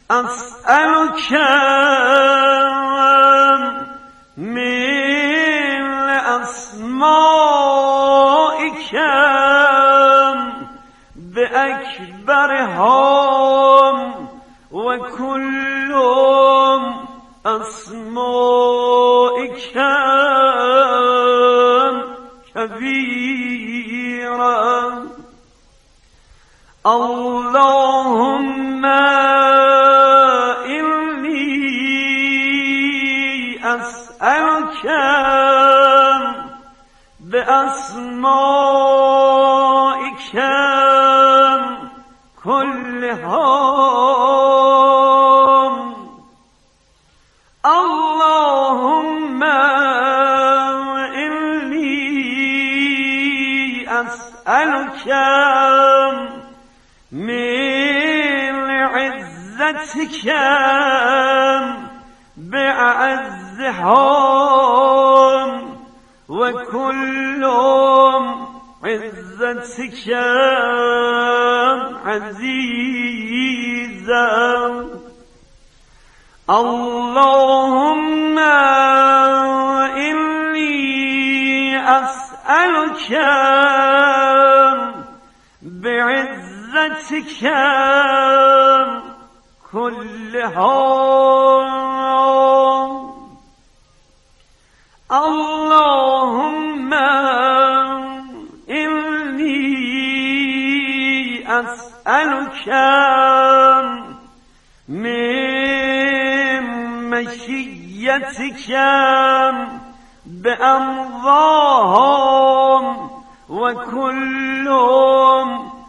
أسألك من أسمائك بأكبرهم وكلهم أسمائك كبيرا. اللهم إني أسألك بأسمائك كلهم. اللهم إني أسألك من عزتك بأعزهم وكلهم عزتك عزيزا. اللهم إني أسألك بعزتك كلهم. اللهم إني أسألك من مشيتك بأمضاهم وكلهم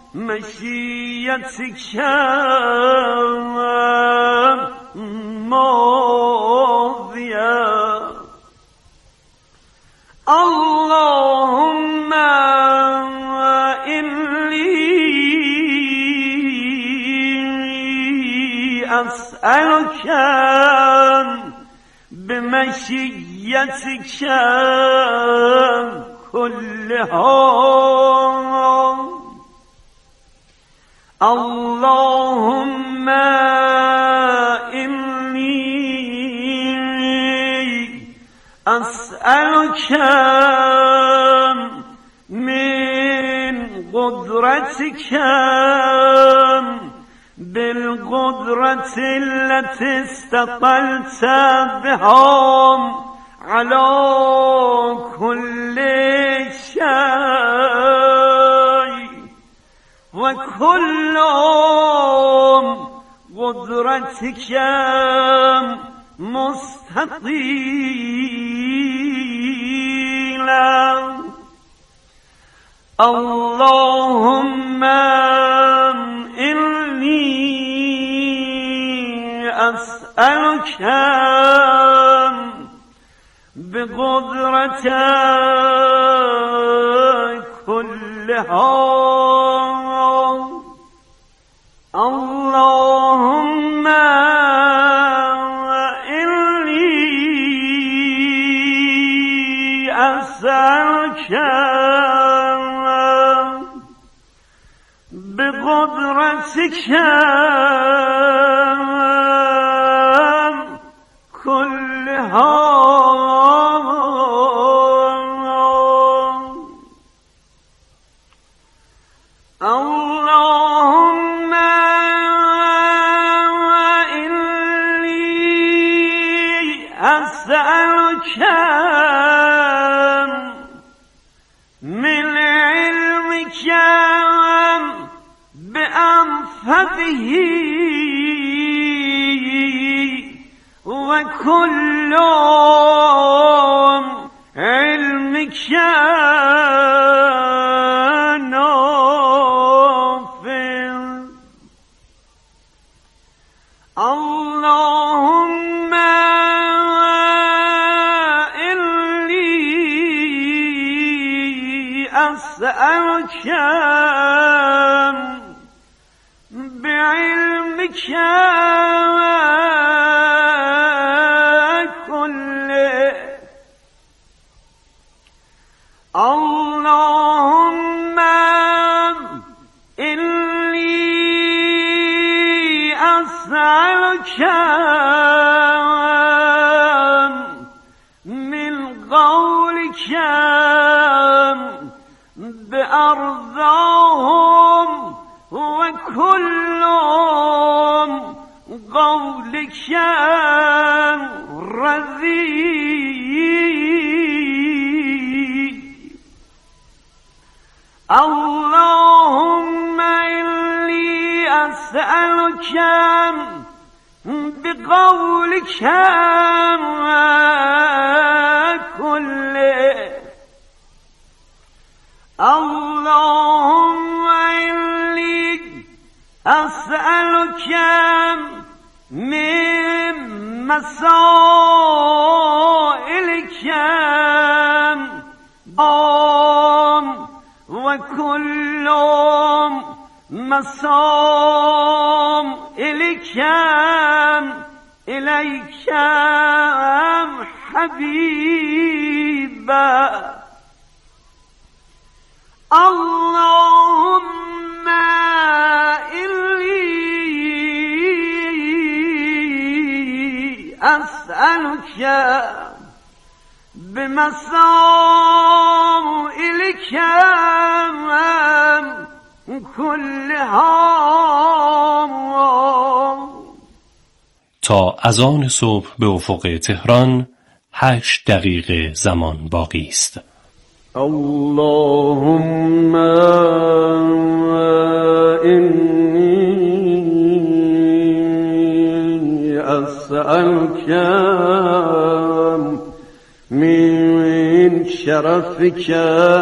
مشيتك ماضية. اللهم إني أسألك بمشيتك كلهم. اللهم إني أسألك من قدرتك بالقدرة التي استطلت بهم على كل شيء وكلهم قدرتك مستطيلا. اللهم إني أسألك بقدرتك كلهم. اللهم إني أسألك بقدرتك كلهم. اللهم إني أسألك من علمك بأنفذه وكلهم علمك نافع. اللهم إني أسألك بعلمك كله. اللهم إني أسألك أسألك من قولك بأرضاهم وكل قولك رضي اللهم إني أسألك بقولك كله اللهم إني أسألك من مسائلك وكل مسائلك إليك حبيبا اللهم إني أسألك بمسائلك كلها. تا اذان صبح به افق تهران 8 دقیقه زمان باقی است. اللهم إني أسألك من شرفك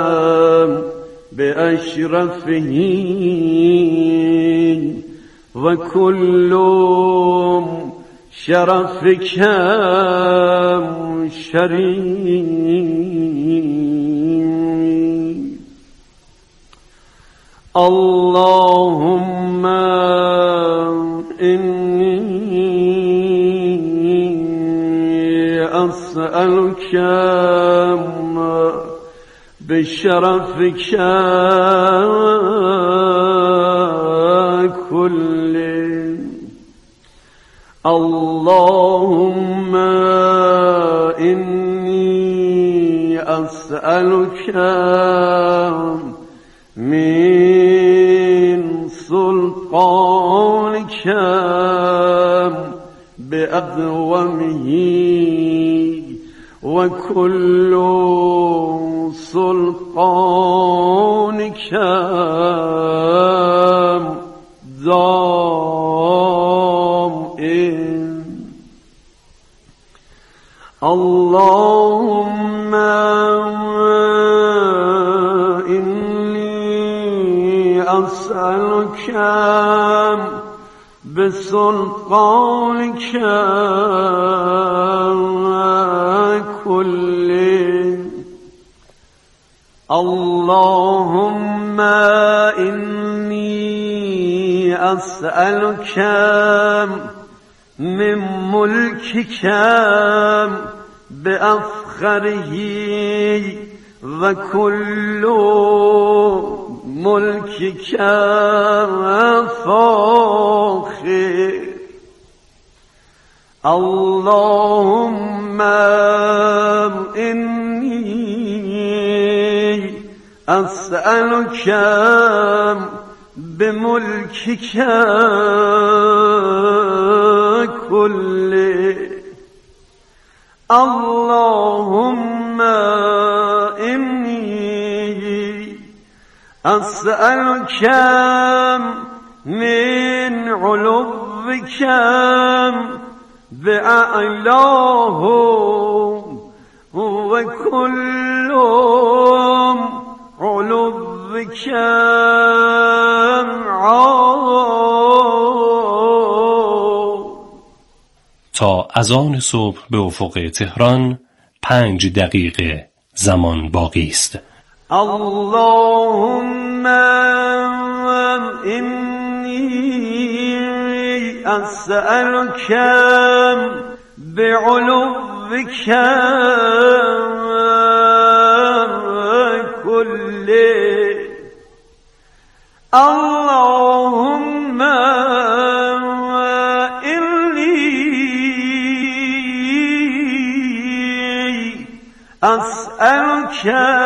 بأشرفه وكل شرفك شريف اللهم إني أسألك بشرفك كله اللهم إني أسألك من سلطانك بأدومه وكل سلطانك دائم اللهم إني أسألك بسلطانك كله اللهم إني أسألك من ملكك بأفخره وكل ملكك فاخر اللهم إني أسألك بملكك كله اللهم إني أسألك من علوك بأعلاه وكل علوك تا اذان صبح به افق تهران 5 دقیقه زمان باقی است. اللهم إني أسألك بعلوك كله اللهم إني أسألك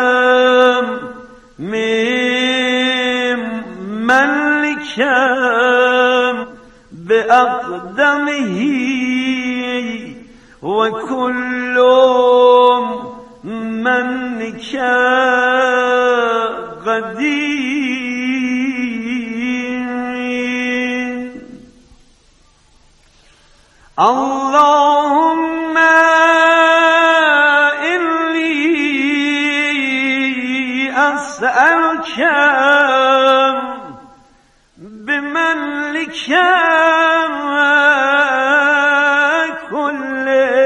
ممن لك بأقدمه وكل من لك قدير. اللهم أسألك بمن لك كله.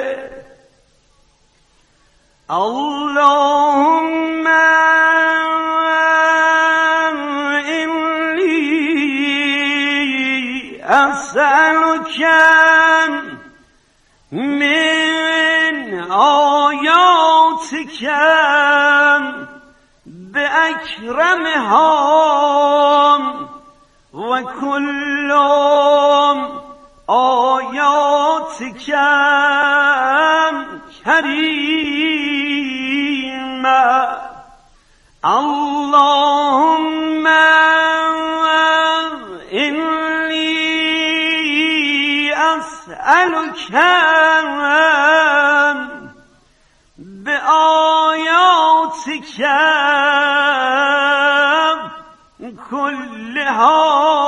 اللهم إني أسألك من آياتك بأكرمها وكل آياتك كريمة. اللهم إني أسألك بآياتك كلها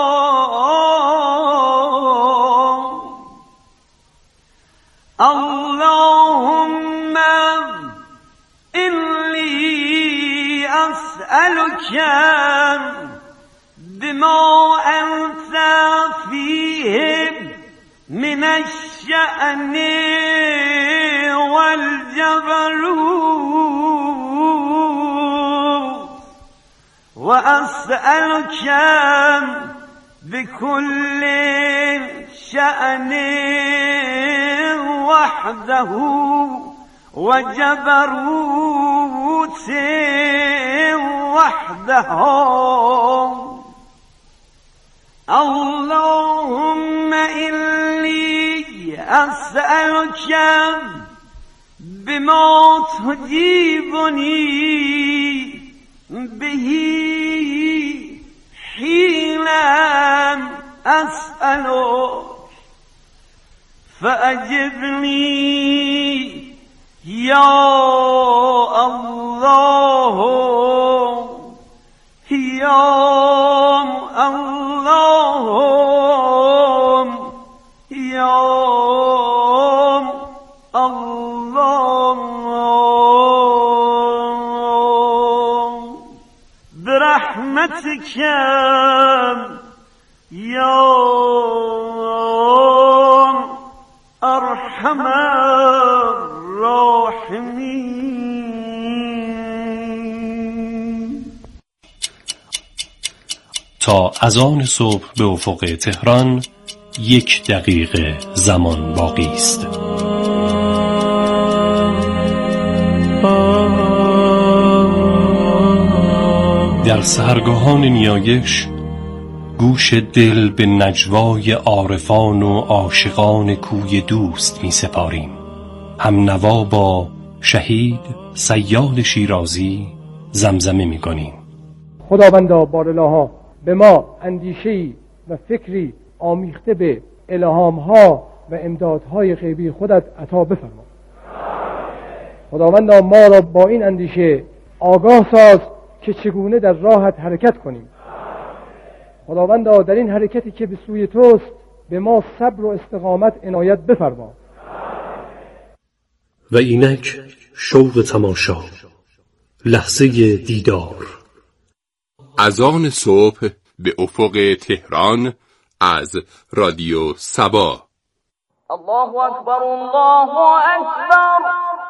اللهم إني أسألك بما أنت فيه من الشأن والجبروت، وأسألك بكل شأن وحده وجبروت وحده. اللهم إني أسألك بما تجيبني به حين أسألك فأجبني يا الله يا الله يا الله برحمتك يا أرحم الراحمين. تا اذان صبح به افق تهران 1 دقیقه زمان باقی است. در سحرگاهان نیایش گوش دل به نجوای عارفان و عاشقان کوی دوست می سپاریم. هم نوا با شهید صیاد شیرازی زمزمه می کنیم. خداوندا بارالها به ما اندیشه‌ای و فکری آمیخته به الهام‌ها و امدادهای غیبی خودت عطا بفرما. خداوندا ما را با این اندیشه آگاه ساز که چگونه در راهت حرکت کنیم. خداوندا در این حرکتی که به سوی توست به ما صبر و استقامت عنایت بفرما. و اینک شوق تماشا، لحظه دیدار. اذان صبح به افق تهران از رادیو سبا. الله اکبر الله اکبر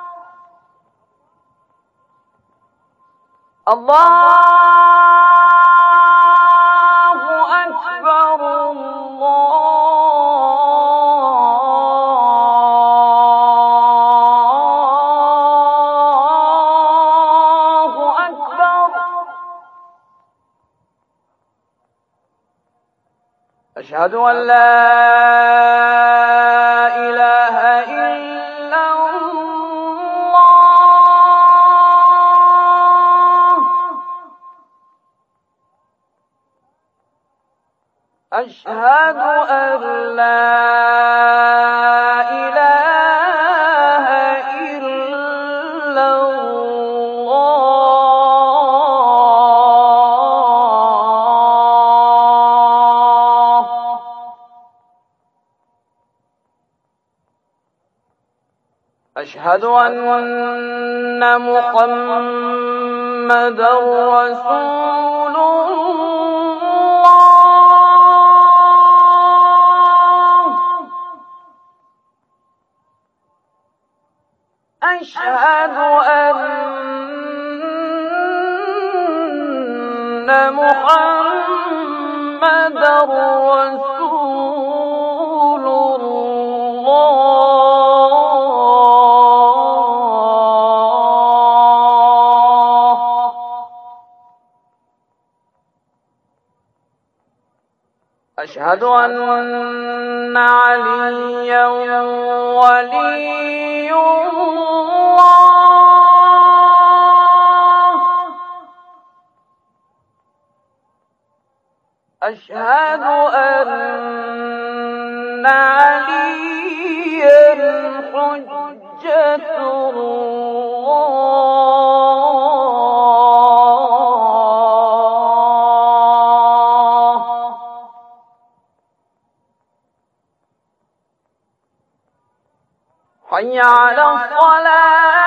الله اکبر الله اکبر. اشهد ان لا اله الا الله أشهد أن لا إله إلا الله أشهد أن محمدا رسول أشهد أن محمدا رسول الله أشهد أن عليا ولي أشهد أن عليا حجة الله حي على الصلاة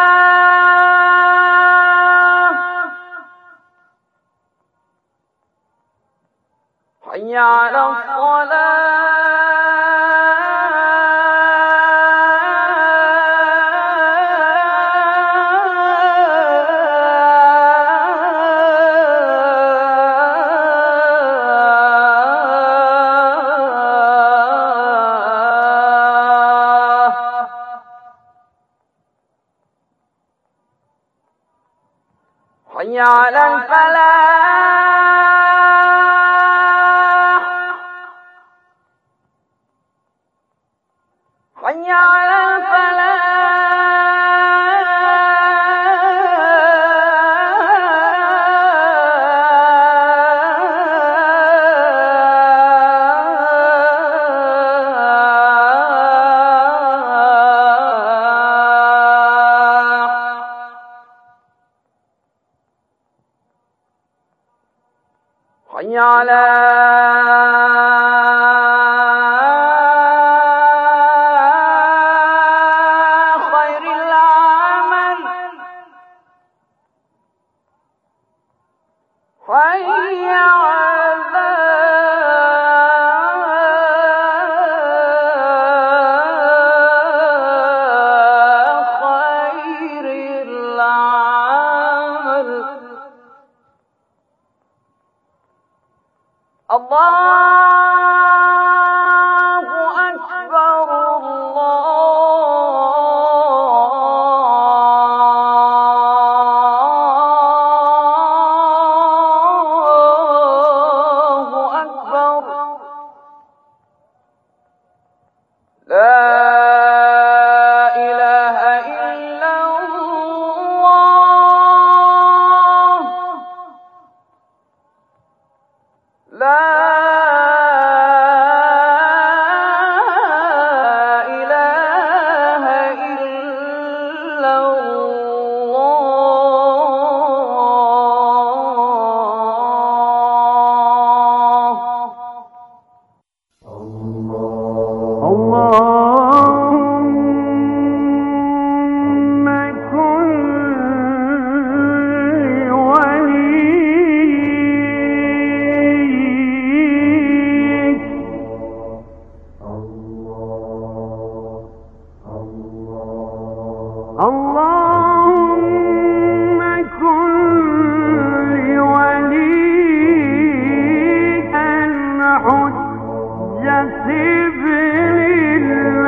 حي على حي على الفلاح حي على حي على خير العمل حي على خير العمل الله أكبر الله أكبر لا إله إلا الله لا إله إلا الله اللهم كن وليك اللهم كن لوليك الحجة ابن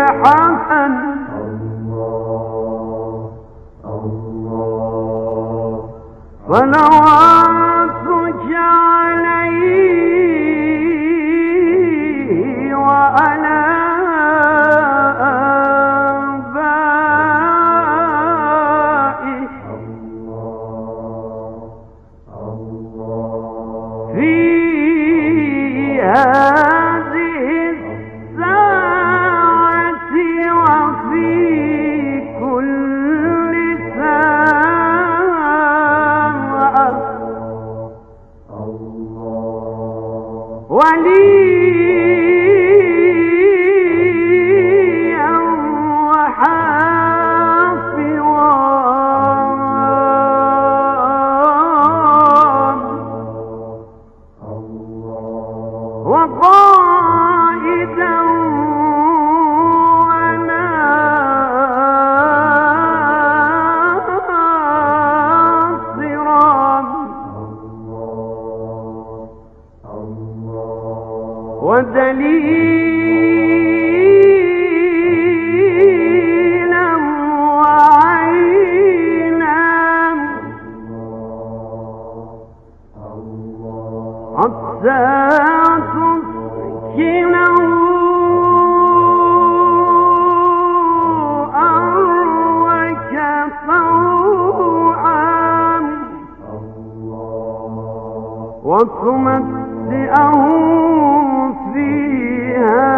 وتمتعهم فيها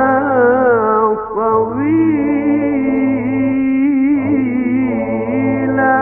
طويلا.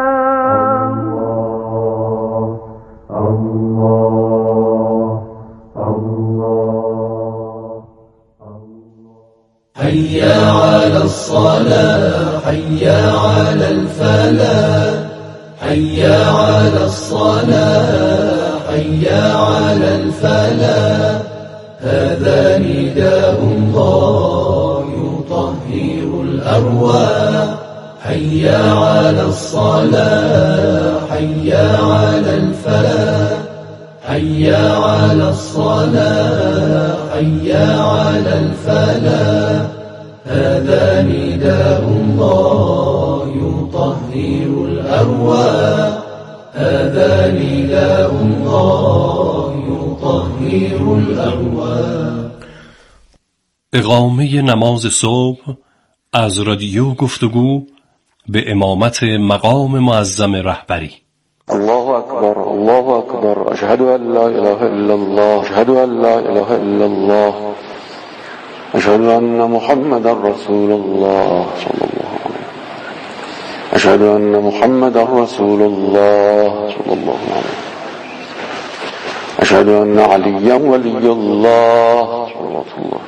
حيا على الصلاة حيا على الفلاح حيا على الصلاة حيا على الفلاح هذا نداء الله يطهر الأرواح حيا على الصلاة حيا على الفلاح حيا على الصلاة حيا على الفلاح هذا نداء الله يطهر الأرواح هذا نداء الله يطهر الأرواح. اقامه نماز صبح از رادیو گفتگو به امامت مقام معظم رهبری. الله أكبر الله أكبر أشهد أن لا إله إلا الله أشهد أن لا إله إلا الله أشهد أن محمد رسول الله صلى الله عليه وسلم أشهد أن محمد رسول الله صلى الله عليه وسلم أشهد أن عليا ولي الله صلى الله عليه وسلم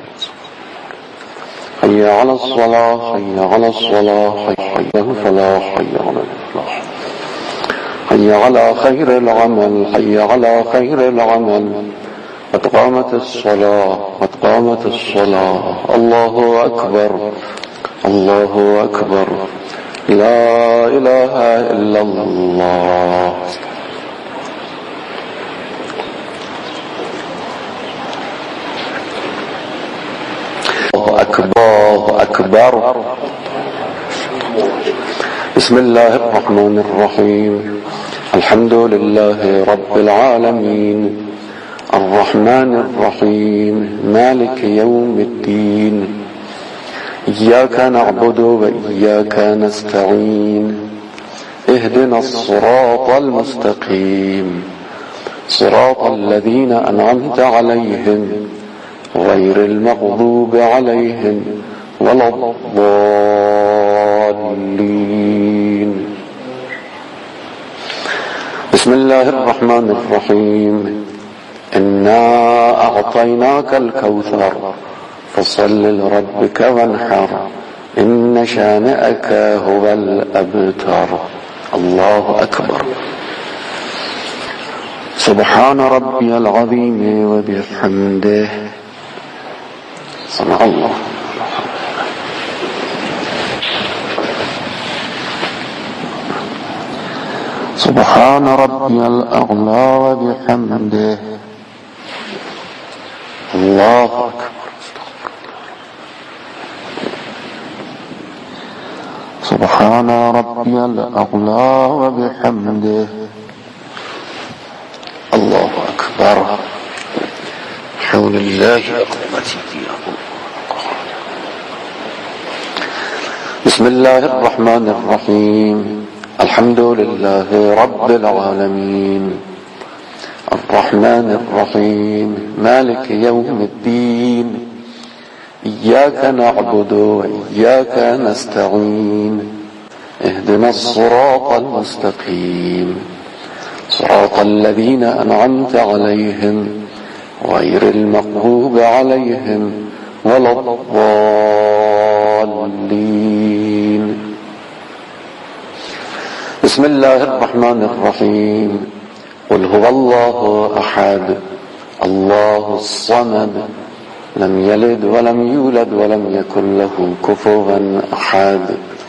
حي على الصلاة حي على الصلاة حي على الفلاح حي على الفلاح حي على خير العمل حي على خير العمل قد قامت الصلاة قد قامت الصلاة الله أكبر الله أكبر لا إله إلا الله. الله أكبر أكبر. بسم الله الرحمن الرحيم الحمد لله رب العالمين الرحمن الرحيم مالك يوم الدين إياك نعبد وإياك نستعين اهدنا الصراط المستقيم صراط الذين أنعمت عليهم غير المغضوب عليهم ولا الضالين. بسم الله الرحمن الرحيم إنا أعطيناك الكوثر فصل لربك وانحر إن شانئك هو الأبتر. الله أكبر. سبحان ربي العظيم وبحمده سبحان الله. سبحان ربي الأعلى وبحمده الله أكبر. سبحان ربي الأعلى وبحمده الله أكبر. حول الله قوتي. بسم الله الرحمن الرحيم الحمد لله رب العالمين الرحمن الرحيم مالك يوم الدين إياك نعبد وإياك نستعين اهدنا الصراط المستقيم صراط الذين أنعمت عليهم غير المغضوب عليهم ولا الضالين. بسم الله الرحمن الرحيم قل هو الله أحد الله الصمد لم يلد ولم يولد ولم يكن له كفوا أحد.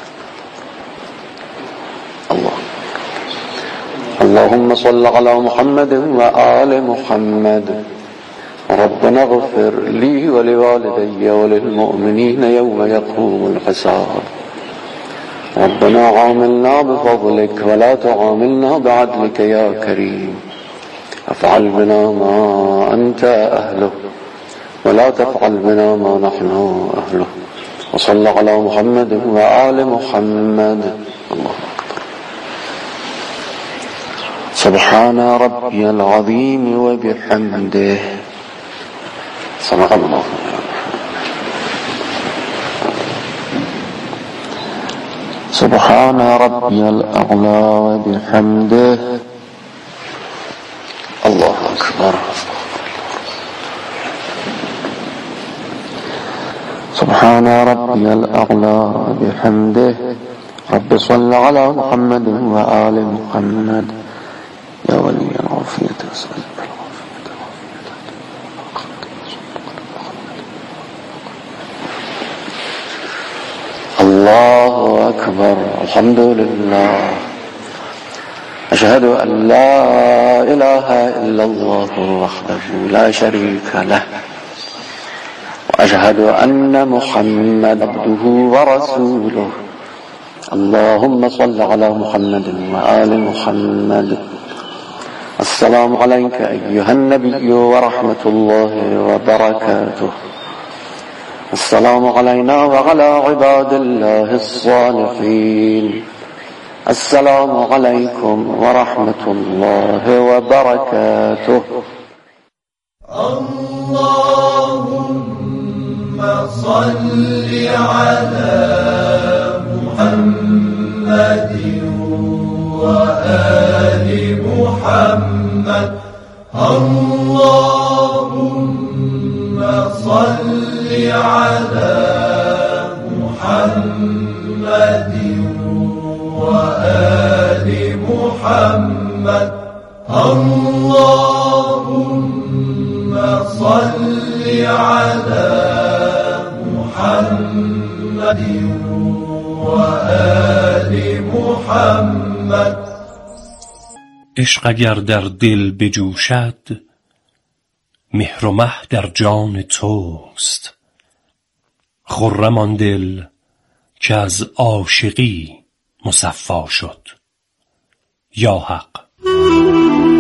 الله. اللهم صل على محمد وآل محمد. ربنا اغفر لي ولوالدي وللمؤمنين يوم يقوم الحساب. ربنا عاملنا بفضلك ولا تعاملنا بعدلك يا كريم. افعل بنا ما أنت أهله ولا تفعل بنا ما نحن أهله. وصلى على محمد وآل محمد. الله أكبر. سبحان ربي العظيم وبحمده صدق الله. سبحان ربي الأعلى وبحمده الله أكبر. سبحان ربي الأعلى وبحمده. رب صل على محمد وآل محمد يا ولي العافية وسلم. الله أكبر. الحمد لله. أشهد أن لا إله إلا الله وحده لا شريك له وأشهد أن محمد عبده ورسوله. اللهم صل على محمد وآل محمد. السلام عليك أيها النبي ورحمة الله وبركاته. السلام علينا وعلى عباد الله الصالحين. السلام عليكم ورحمة الله وبركاته. اللهم صل على محمد وآل محمد. اللهم صل على محمد وآل محمد. اللهم صل على محمد وآل محمد. عشق اگر در دل بجوشد مهر و مه در جان توست. خرم آن دل که از عاشقی مصفا شد. یا حق.